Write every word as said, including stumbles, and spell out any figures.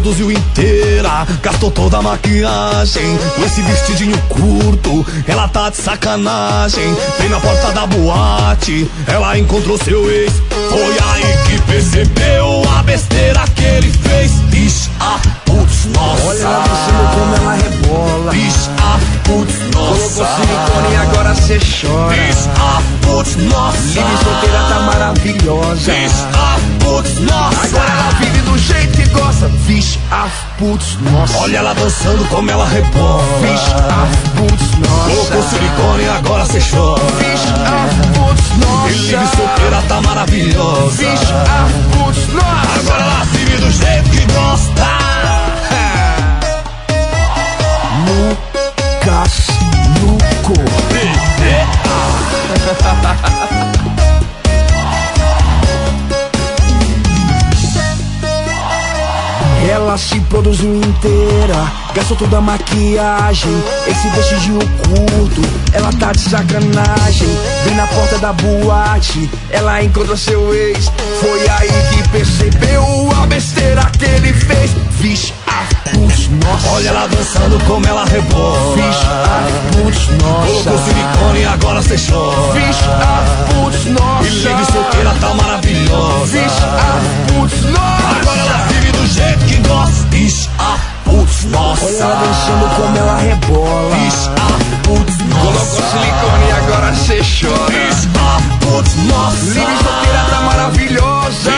produziu inteira, gastou toda a maquiagem. Com esse vestidinho curto, ela tá de sacanagem. Vem na porta da boate, ela encontrou seu ex. Foi aí que percebeu a besteira que ele fez. Bicha, putz, nossa. Olha ela dançando como ela rebola. Bicha, putz, nossa. Colocou silicone e agora cê chora. Bicha, putz, nossa. Livre solteira tá maravilhosa. Bicha, putz, nossa. Agora ela vive do jeito que gosta. Bicha, putz, nossa. Olha ela dançando como ela rebola. Bicha, putz, nossa. Colocou silicone e agora cê chora. Bicha, putz, nossa. E livre solteira tá maravilhosa. Bicha, putz, nossa. Agora ela vive do jeito que gosta. Lucas Luco. Ela se produziu inteira, gastou toda a maquiagem. Esse vestidinho curto, ela tá de sacanagem. Vem na porta da boate, ela encontra seu ex. Foi aí que percebeu a besteira que ele fez. Vixe, putz, nossa. Olha ela dançando como ela rebola. Vixe, putz, nossa. Colocou silicone e agora cê chora. Vixe, putz, nossa. E livre solteira tá maravilhosa. Vixe, putz, nossa. Agora ela vive do jeito que gosta. Bicha, putz, nossa. Olha ela dançando como ela rebola. Bicha, putz, nossa. Colocou silicone e agora cê chora. Bicha, putz, nossa. Livre solteira tá maravilhosa.